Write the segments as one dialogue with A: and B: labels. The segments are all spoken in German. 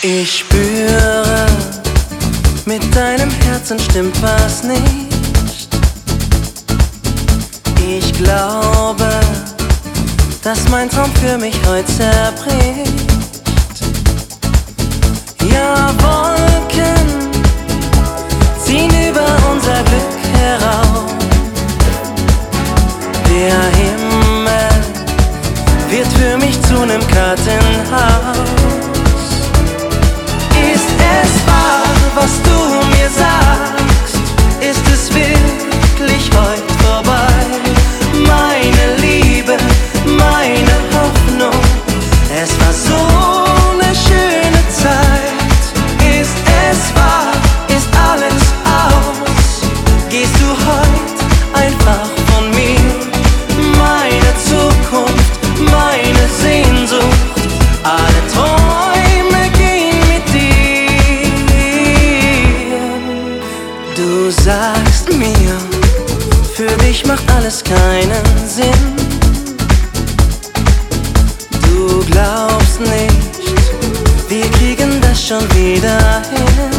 A: Ich spüre, mit deinem Herzen stimmt was nicht. Ich glaube, dass mein Traum für mich heute zerbricht. Ja, Wolken ziehen über unser Glück herauf. Der Himmel wird für mich zu nem Kartenhaus. Ist es wahr, was du mir sagst? Ist es wirklich heute vorbei? Meine Liebe, meine Hoffnung, es war so ne schöne Zeit. Ist es wahr? Ist alles aus? Gehst du heute einfach von mir? Meine Zukunft, meine Sehnsucht, alle Träume gehen mit dir. Du sagst mir, für dich macht alles keinen Sinn. Du glaubst nicht, wir kriegen das schon wieder hin.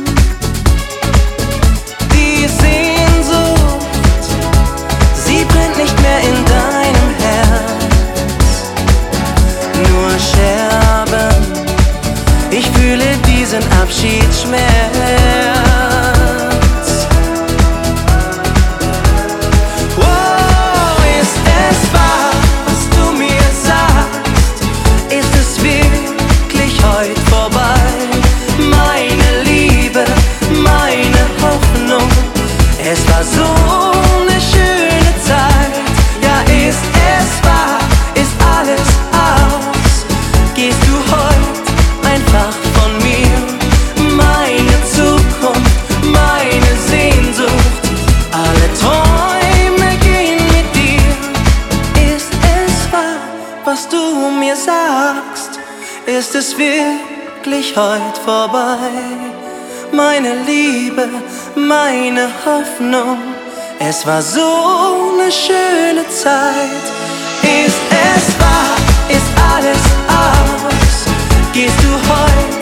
A: Die Sehnsucht, sie brennt nicht mehr in deinem Herz. Nur Scherben, ich fühle diesen Abschiedsschmerz. Es war so ne schöne Zeit. Ja, ist es wahr? Ist alles aus? Gehst du heute einfach von mir? Meine Zukunft, meine Sehnsucht, alle Träume gehen mit dir. Ist es wahr, was du mir sagst? Ist es wirklich heute vorbei? Meine Liebe, meine Hoffnung, es war so ne schöne Zeit. Ist es wahr? Ist alles aus? Gehst du heute